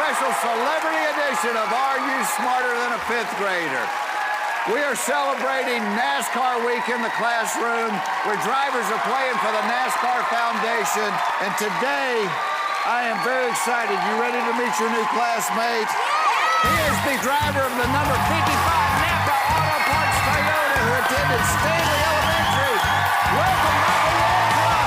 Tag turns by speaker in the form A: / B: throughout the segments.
A: special celebrity edition of Are You Smarter Than a Fifth Grader? We are celebrating NASCAR Week in the classroom, where drivers are playing for the NASCAR Foundation. And today, I am very excited. You ready to meet your new classmate? He is the driver of the number 55 Napa Auto Parts Toyota who attended Stanley Elementary. Welcome, Michael Waltrip.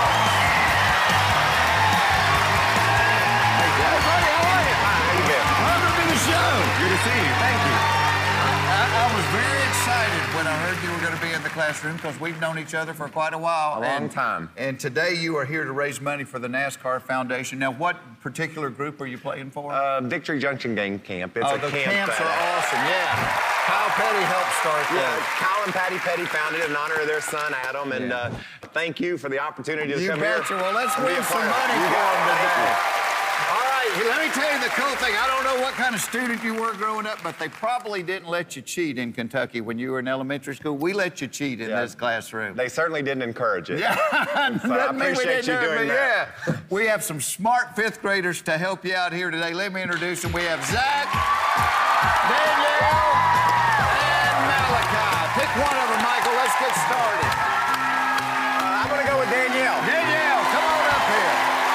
A: Hey, buddy, how are you?
B: Hi, how you doing?
A: Welcome to the show.
B: Good to see you. Thank you.
A: I was very excited when I heard you were going to be in the classroom because we've known each other for quite a while.
B: A long time.
A: And today you are here to raise money for the NASCAR Foundation. Now, what particular group are you playing for?
B: Victory Junction Gang Camp. It's
A: the
B: camp
A: camps are awesome, yeah. Kyle Petty helped start that.
B: Kyle and Patty Petty founded it in honor of their son, Adam, and thank you for the opportunity to come
A: betcha.
B: here.
A: Well, let's
B: and be
A: win
B: a
A: some
B: part of it.
A: money
B: You
A: for
B: got
A: them
B: it.
A: today.
B: Thank you.
A: All right, let me tell you the cool thing. I don't know what kind of student you were growing up, but they probably didn't let you cheat in Kentucky when you were in elementary school. We let you cheat in this classroom.
B: They certainly didn't encourage it.
A: Yeah,
B: So I appreciate you doing that.
A: Yeah. We have some smart fifth graders to help you out here today. Let me introduce them. We have Zach, Danielle, and Malachi. Pick one of them, Michael. Let's get started.
B: I'm going to go with Danielle.
A: Danielle, come on up here.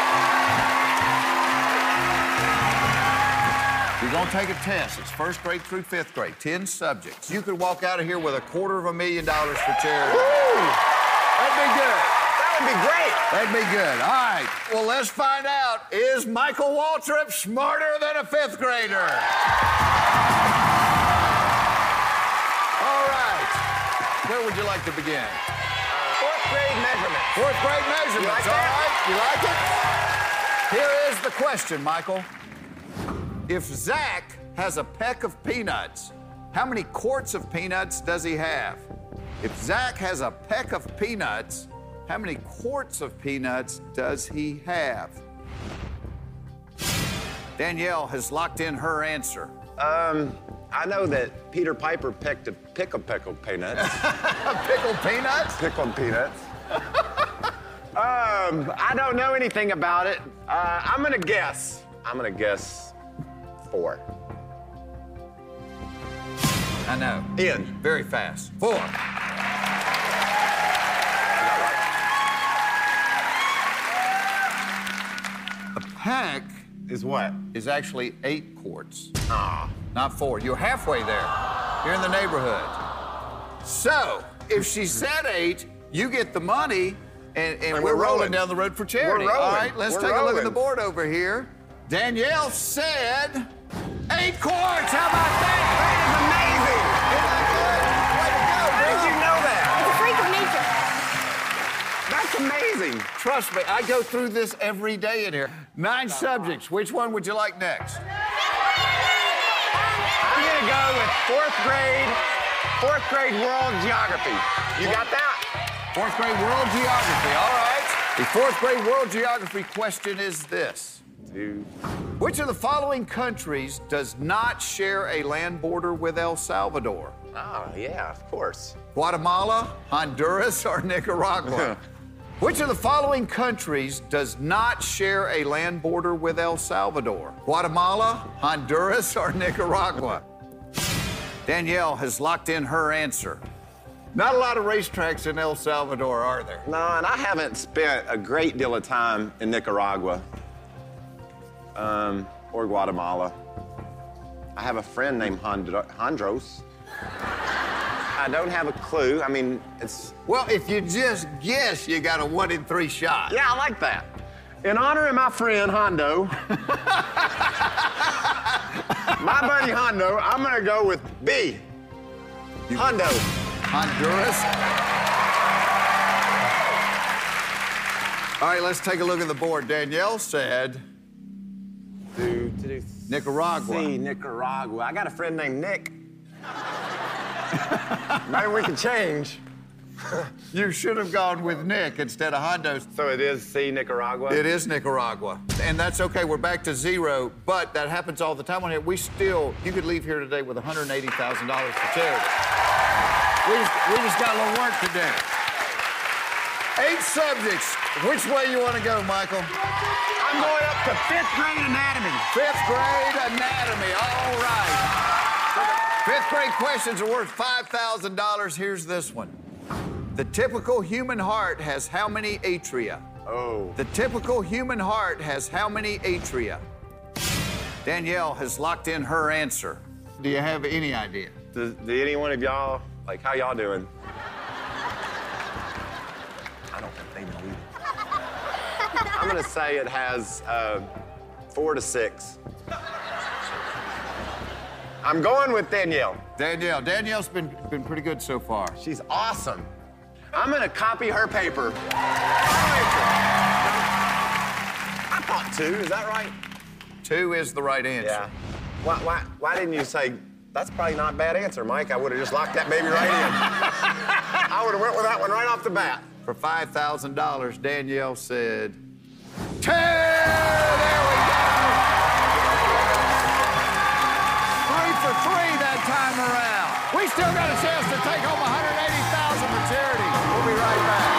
A: You're going to take a test. It's first grade through fifth grade, 10 subjects. You could walk out of here with $250,000 for charity.
B: Woo!
A: That'd be good.
B: That would be great.
A: That'd be good. All right. Well, let's find out. Is Michael Waltrip smarter than a fifth grader? All right. Where would you like to begin?
B: Fourth grade measurement.
A: Fourth grade measurements.
B: You like
A: All
B: that?
A: right. You like it? Here is the question, Michael. If Zach has a peck of peanuts, how many quarts of peanuts does he have? If Zach has a peck of peanuts, how many quarts of peanuts does he have? Danielle has locked in her answer.
B: I know that Peter Piper picked a pickled peanuts.
A: Pickled peanuts?
B: Pickled peanuts. I don't know anything about it. I'm gonna guess. 4.
A: I know.
B: Ian.
A: Very fast. 4. A peck
B: Is what?
A: is actually 8 quarts.
B: Ah.
A: Not 4. You're halfway there. You're in the neighborhood. So, if she said 8, you get the money, and we're rolling down the road for charity.
B: We're rolling.
A: All right, let's
B: We're
A: take a look at the
B: rolling.
A: board over here. Danielle said 8 quarts. How about that?
B: That is amazing!
A: Isn't that good? Way to go,
B: How did
A: girl.
B: you know that?
C: It's a freak of nature.
B: That's amazing.
A: Trust me, I go through this every day in here. 9 subjects. Which one would you like next?
B: I'm gonna go with fourth grade world geography. You got that?
A: 4th grade world geography. All right. The 4th grade world geography question is this.
B: Dude.
A: Which of the following countries does not share a land border with El Salvador?
B: Oh, yeah, of course.
A: Guatemala, Honduras, or Nicaragua? Which of the following countries does not share a land border with El Salvador? Guatemala, Honduras, or Nicaragua? Danielle has locked in her answer. Not a lot of racetracks in El Salvador, are there?
B: No, and I haven't spent a great deal of time in Nicaragua or Guatemala. I have a friend named Hondros. I don't have a clue. I mean, it's...
A: Well, if you just guess, you got a 1 in 3 shot.
B: Yeah, I like that. In honor of my friend Hondo, my buddy Hondo, I'm gonna go with B. Hondo.
A: Honduras. All right, let's take a look at the board. Danielle said Nicaragua.
B: C, Nicaragua. I got a friend named Nick. Maybe we can change.
A: You should have gone with Nick instead of Hondo.
B: So it is C, Nicaragua?
A: It is Nicaragua. And that's okay, we're back to 0, but that happens all the time on here. You could leave here today with $180,000 for charity. We just got a little work to do. 8 subjects, Which way you want to go, Michael?
B: I'm going up to 5th grade anatomy.
A: 5th grade anatomy. All right. 5th grade questions are worth $5,000. Here's this one. The typical human heart has how many atria?
B: Oh.
A: The typical human heart has how many atria? Danielle has locked in her answer. Do you have any idea?
B: Do any one of y'all, like, how y'all doing? I don't think they know either. I'm gonna say it has 4 to 6. I'm going with Danielle.
A: Danielle's been pretty good so far.
B: She's awesome. I'm gonna copy her paper. I thought 2, is that right?
A: 2 is the right answer.
B: Yeah. Why didn't you say, that's probably not a bad answer, Mike? I would have just locked that baby right in. I would have went with that one right off the bat.
A: For $5,000, Danielle said 2. There we go. 3 for 3 that time around. We still got a chance to take home $180,000 for charity. We'll be right back.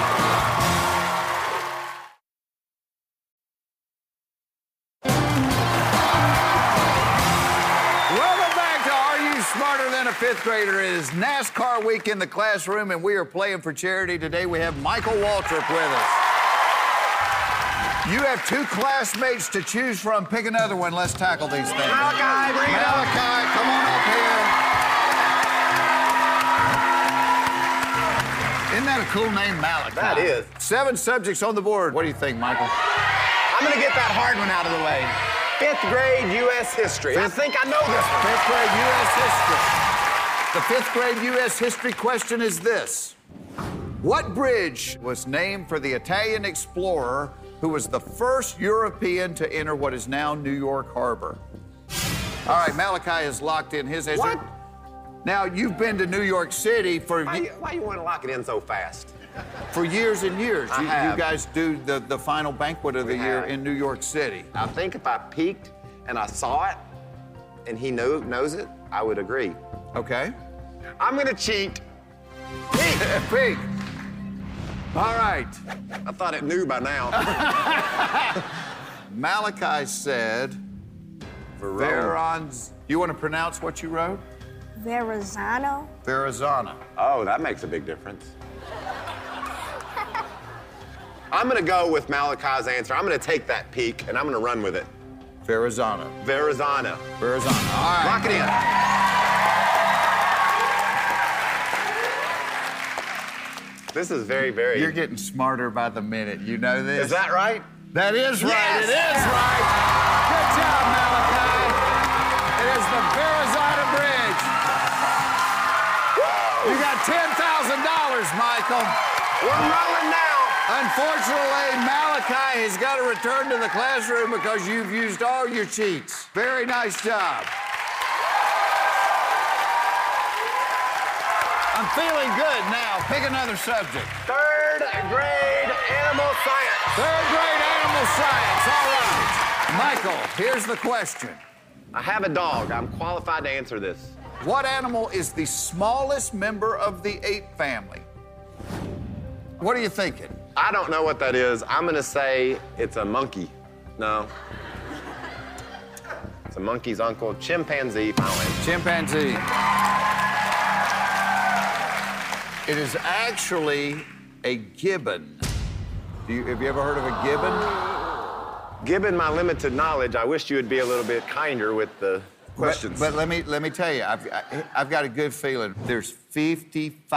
A: Welcome back to Are You Smarter Than a 5th Grader? It is NASCAR week in the classroom, and we are playing for charity. Today we have Michael Waltrip with us. You have 2 classmates to choose from. Pick another one. Let's tackle these things.
B: Malachi, bring it up.
A: Malachi, come on up here. Isn't that a cool name, Malachi?
B: That is.
A: 7 subjects on the board. What do you think, Michael?
B: I'm gonna get that hard one out of the way. 5th grade U.S. history. I think I know this one.
A: 5th grade U.S. history. The 5th grade U.S. history question is this. What bridge was named for the Italian explorer who was the first European to enter what is now New York Harbor? All right, Malachi has locked in his answer.
B: What?
A: Now, you've been to New York City for...
B: Why you want to lock it in so fast?
A: For years and years.
B: I
A: You
B: have.
A: guys do the final banquet of the
B: We
A: year
B: have.
A: in New York City.
B: I think if I peeked and I saw it and he knows it, I would agree.
A: Okay?
B: I'm gonna cheat.
A: Peek. All right.
B: I thought it knew by now.
A: Malachi said... Verons... You want to pronounce what you wrote?
C: Verrazano.
A: Verrazano.
B: Oh, that makes a big difference. I'm gonna go with Malachi's answer. I'm gonna take that peek and I'm gonna run with it.
A: Verrazano.
B: Verrazano.
A: Verrazano. All right.
B: Lock it in. This is very, very...
A: You're getting smarter by the minute. You know this?
B: Is that right?
A: That is right.
B: Yes!
A: It is right. Good job, Malachi. It is the Verrazano Bridge. You got $10,000, Michael.
B: We're rolling now.
A: Unfortunately, Malachi has got to return to the classroom because you've used all your cheats. Very nice job. I'm feeling good now. Pick another subject.
B: 3rd grade animal science.
A: 3rd grade animal science. All right. Michael, here's the question.
B: I have a dog. I'm qualified to answer this.
A: What animal is the smallest member of the ape family? What are you thinking?
B: I don't know what that is. I'm gonna say it's a monkey. No. It's a monkey's uncle. Chimpanzee. Final answer.
A: Chimpanzee. It is actually a gibbon. Have you ever heard of a gibbon?
B: Given my limited knowledge, I wish you would be a little bit kinder with the questions.
A: But let me tell you, I've got a good feeling. There's $5,500.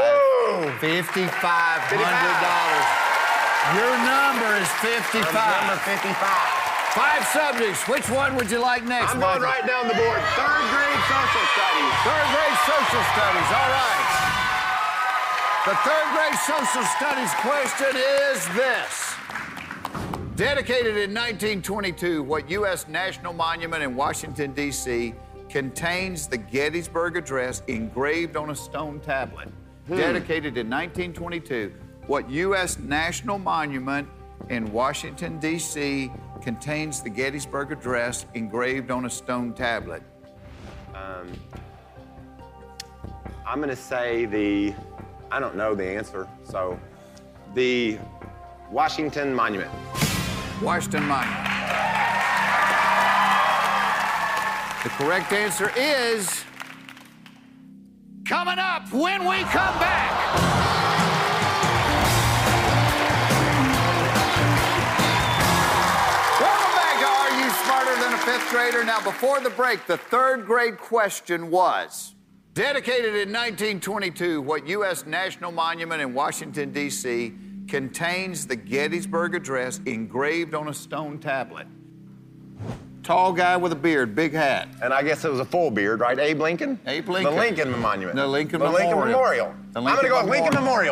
A: Your number is 55.
B: Number 55.
A: 5 subjects. Which one would you like next,
B: I'm going
A: Michael?
B: right down the board. 3rd grade social studies.
A: 3rd grade social studies. All right. The 3rd grade social studies question is this. Dedicated in 1922, what U.S. national monument in Washington, D.C. contains the Gettysburg Address engraved on a stone tablet? Dedicated in 1922, what U.S. national monument in Washington, D.C. contains the Gettysburg Address engraved on a stone tablet?
B: I'm gonna say I don't know the answer, so the Washington Monument.
A: Washington Monument. The correct answer is coming up when we come back. Welcome back to Are You Smarter Than a Fifth Grader? Now, before the break, the third grade question was, dedicated in 1922, what U.S. national monument in Washington, D.C. contains the Gettysburg Address engraved on a stone tablet? Tall guy with a beard, big hat.
B: And I guess it was a full beard, right? Abe Lincoln?
A: Abe Lincoln.
B: The Lincoln Monument.
A: The Lincoln
B: the
A: Memorial.
B: Lincoln Memorial.
A: The
B: I'm going to go with Lincoln Memorial.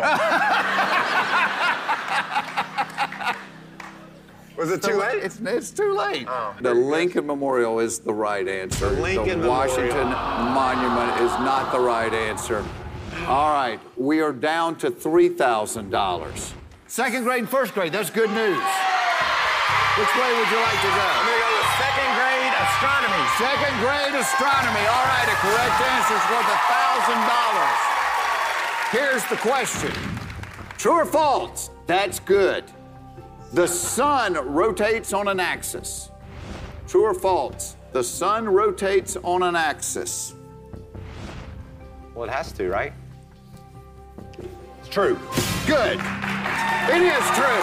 B: Was it too late?
A: It's too late.
B: Oh,
A: the Lincoln Memorial is the right answer.
B: The Lincoln
A: Washington Monument is not the right answer. All right, we are down to $3,000. Second grade and first grade, that's good news. Which way would you like to go?
B: I'm going to go with second grade astronomy.
A: Second grade astronomy. All right, a correct answer is worth $1,000. Here's the question. True or false? That's good. The sun rotates on an axis. True or false? The sun rotates on an axis.
B: Well, it has to, right? It's true.
A: Good. It is true.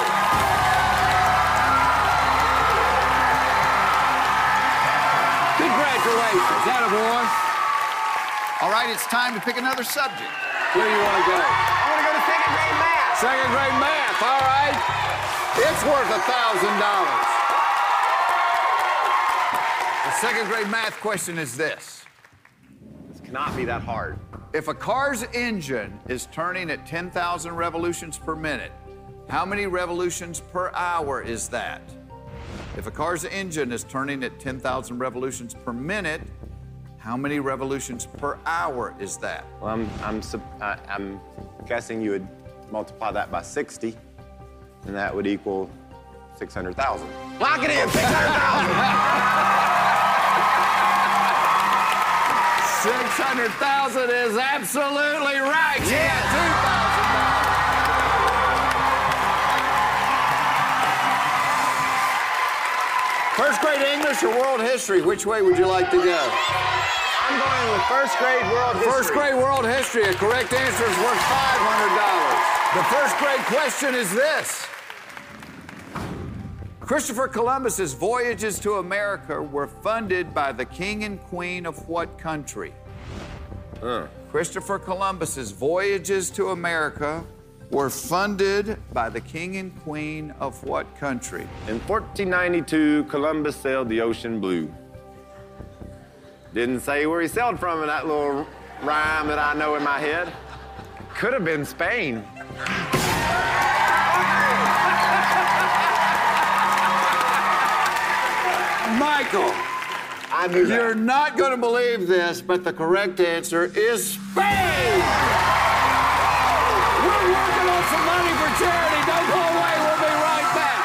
A: Congratulations, attaboy. All right, it's time to pick another subject. Where do you want to go?
B: I want to go to second grade math.
A: Second grade math, all right. It's worth $1,000. The second grade math question is this.
B: This cannot be that hard.
A: If a car's engine is turning at 10,000 revolutions per minute, how many revolutions per hour is that? If a car's engine is turning at 10,000 revolutions per minute, how many revolutions per hour is that?
B: Well, I'm guessing you would multiply that by 60, and that would equal 600,000. Lock it in, 600,000.
A: 600,000 is absolutely right. You got $2,000. First grade English or world history? Which way would you like to go?
B: I'm going with first grade world history.
A: First grade world history. A correct answer is worth $500. The first grade question is this. Christopher Columbus's voyages to America were funded by the king and queen of what country? Christopher Columbus's voyages to America were funded by the king and queen of what country?
B: In 1492, Columbus sailed the ocean blue. Didn't say where he sailed from in that little rhyme that I know in my head. Could have been Spain.
A: Michael,
B: I knew that.
A: you're not going to believe this, but the correct answer is Spain! We're working on some money for charity. Don't go away. We'll be right back.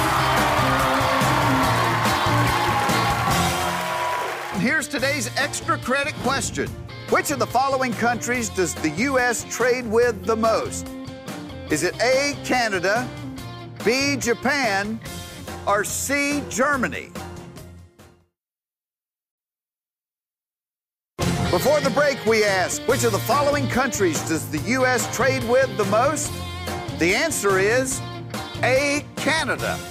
A: Here's today's extra credit question. Which of the following countries does the U.S. trade with the most? Is it A, Canada, B, Japan, or C, Germany? Before the break, we asked, which of the following countries does the U.S. trade with the most? The answer is A, Canada.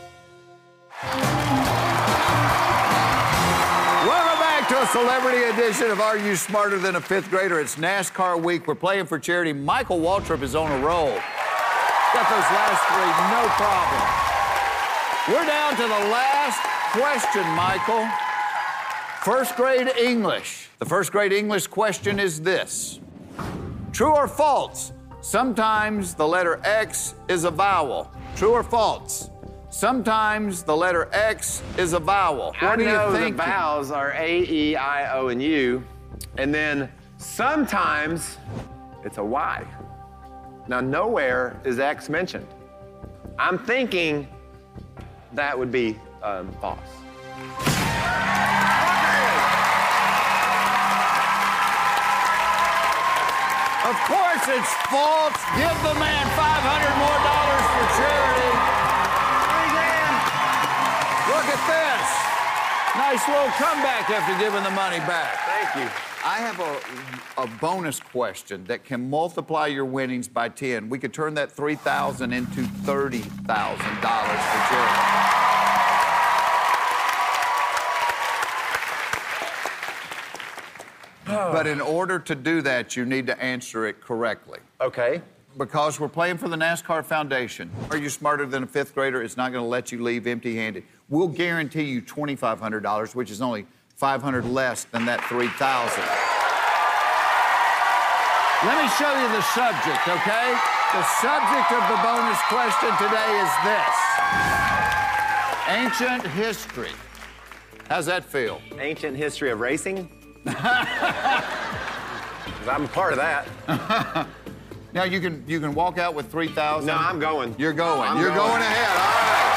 A: Welcome back to a celebrity edition of Are You Smarter Than a Fifth Grader? It's NASCAR week. We're playing for charity. Michael Waltrip is on a roll. Got those last three, no problem. We're down to the last question, Michael. First grade English. The first grade English question is this. True or false? Sometimes the letter X is a vowel. True or false? Sometimes the letter X is a vowel. What do you think?
B: The vowels are A, E, I, O, and U. And then sometimes it's a Y. Now, nowhere is X mentioned. I'm thinking that would be false.
A: Of course course, it's false. Give the man $500 more for charity. Look at this. Nice little comeback after giving the money back.
B: Thank you.
A: I have a bonus question that can multiply your winnings by 10. We could turn that $3,000 into $30,000 for charity. But in order to do that, you need to answer it correctly.
B: Okay.
A: Because we're playing for the NASCAR Foundation. Are you smarter than a fifth grader? It's not going to let you leave empty-handed. We'll guarantee you $2,500, which is only $500 less than that $3,000. Let me show you the subject, okay? The subject of the bonus question today is this. Ancient history. How's that feel?
B: Ancient history of racing? I'm a part of that.
A: Now, you can walk out with $3,000.
B: No, I'm going.
A: You're going.
B: You're going
A: ahead. All right.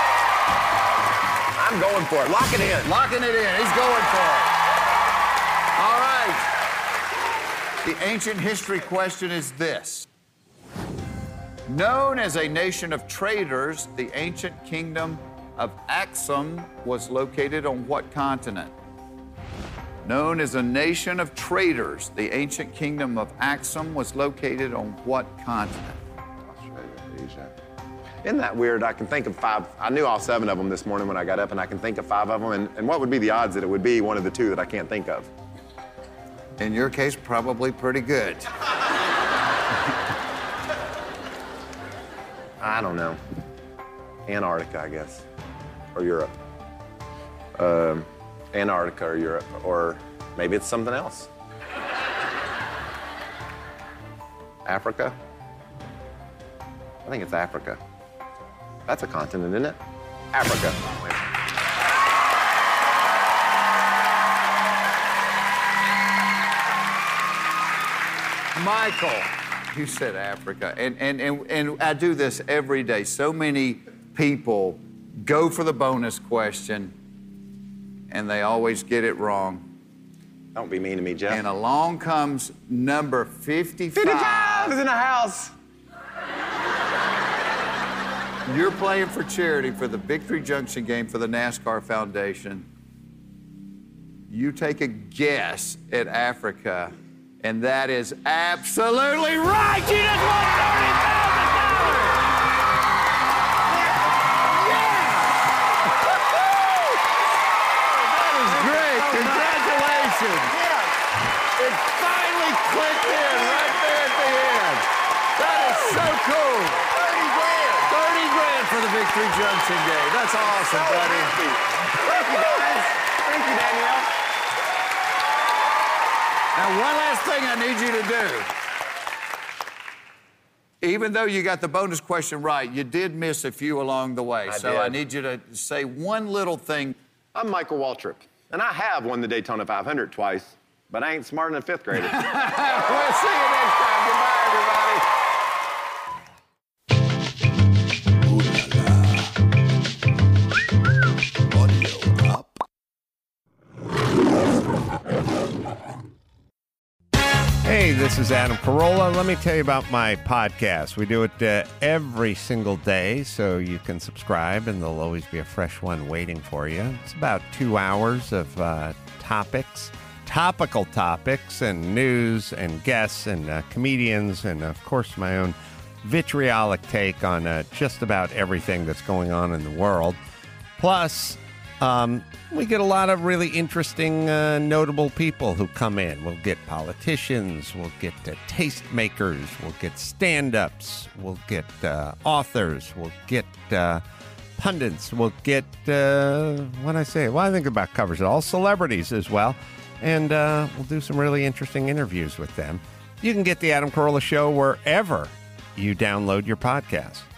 B: I'm going for it. Lock it in.
A: Locking it in. He's going for it. All right. The ancient history question is this. Known as a nation of traders, the ancient kingdom of Axum was located on what continent? Known as a nation of traders, the ancient kingdom of Axum was located on what continent?
B: Australia, Asia. Isn't that weird? I can think of 5. I knew all 7 of them this morning when I got up, and I can think of 5 of them. And what would be the odds that it would be one of the 2 that I can't think of?
A: In your case, probably pretty good.
B: I don't know. Antarctica, I guess. Or Europe. Antarctica or Europe, or maybe it's something else. Africa? I think it's Africa. That's a continent, isn't it? Africa.
A: Michael, you said Africa, and I do this every day. So many people go for the bonus question, and they always get it wrong.
B: Don't be mean to me, Jeff.
A: And along comes number 55.
B: 55 is in the house.
A: You're playing for charity for the Victory Junction game for the NASCAR Foundation. You take a guess at Africa, and that is absolutely right. You just won $30,000. It finally clicked in right there at the end. That is so cool. 30 grand. 30 grand for the Victory Junction game. That's awesome, buddy.
B: Thank you, guys. Thank you, Danielle.
A: Now, one last thing I need you to do. Even though you got the bonus question right, you did miss a few along the way. I need you to say one little thing.
B: I'm Michael Waltrip, and I have won the Daytona 500 twice. But I ain't smarter than a 5th grader.
A: We'll see you next time. Goodbye,
D: everybody. Hey, this is Adam Carolla. Let me tell you about my podcast. We do it every single day, so you can subscribe, and there'll always be a fresh one waiting for you. It's about 2 hours of topical topics and news and guests and comedians and, of course, my own vitriolic take on just about everything that's going on in the world. Plus, we get a lot of really interesting, notable people who come in. We'll get politicians, we'll get tastemakers, we'll get stand-ups, we'll get authors, we'll get pundits, we'll get, I think about covers it all, celebrities as well. And we'll do some really interesting interviews with them. You can get The Adam Carolla Show wherever you download your podcast.